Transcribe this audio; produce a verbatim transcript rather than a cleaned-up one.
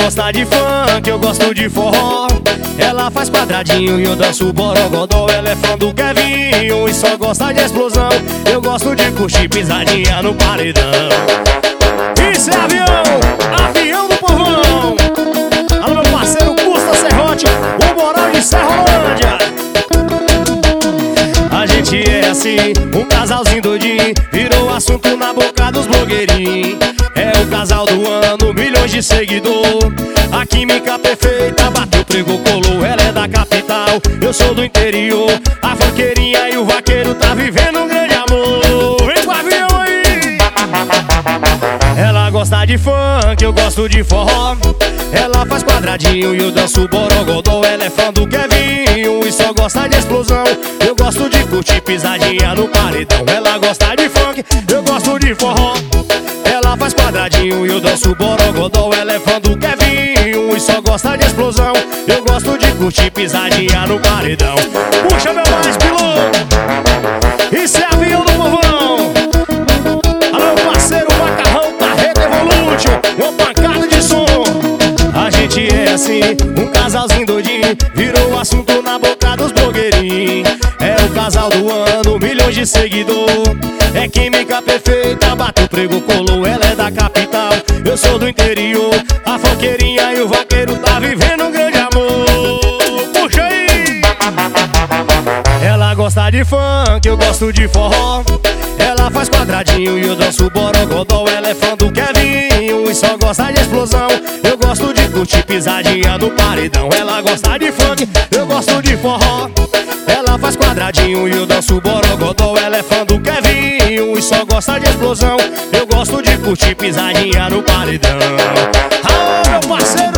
gosta de funk, eu gosto de forró. Ela faz quadradinho e eu danço borogodó. Ela é fã do Kevinho e só gosta de explosão. Eu gosto de curtir pisadinha no paredão. Isso é avião, avião do povão. Alô, meu parceiro Custa Serrote, o Moral de Serrolândia. A gente é assim, um casalzinho doidinho, virou assunto na boca dos blogueirinhos. É o casal do ano, milhões de seguidor. A química perfeita, bateu, pregou, colou. Ela é da capital, eu sou do interior. A vaqueirinha e o vaqueiro tá vivendo um grande amor. Vem com o avião aí! Ela gosta de funk, eu gosto de forró. Ela faz quadradinho e eu danço borogodó. Ela é fã do Kevinho e só gosta de explosão. Eu gosto de curtir pisadinha no paredão. Ela gosta de funk, eu gosto de forró. Ela faz quadradinho e eu danço borogodó. Ela é fã do Kevinho e só gosta de explosão. Eu gosto de curtir pisadinha no paredão. Puxa meu mais piloto, isso é avião do povão. Alô, parceiro Macarrão, Carreta Evolution, uma pancada de som. A gente é assim, um casalzinho doidinho, virou assunto na boca dos blogueirinhos. É o casal do ano, milhões de seguidor. É química perfeita, bateu, pregou, colou. Ela é da capital, eu sou do interior. A foqueirinha e o vaqueiro tá vivendo um grande amor. Puxa aí! Ela gosta de funk, eu gosto de forró. Ela faz quadradinho e eu danço borogodó. Ela é fã do Kevinho e só gosta de explosão. Eu gosto de curtir pisadinha no paredão. Ela gosta de funk, eu gosto de forró. Ela faz quadradinho e eu danço borogodó. Ela é fã do Kevinho e só gosta de explosão. Eu gosto de curtir pisadinha no paredão. Ah, meu parceiro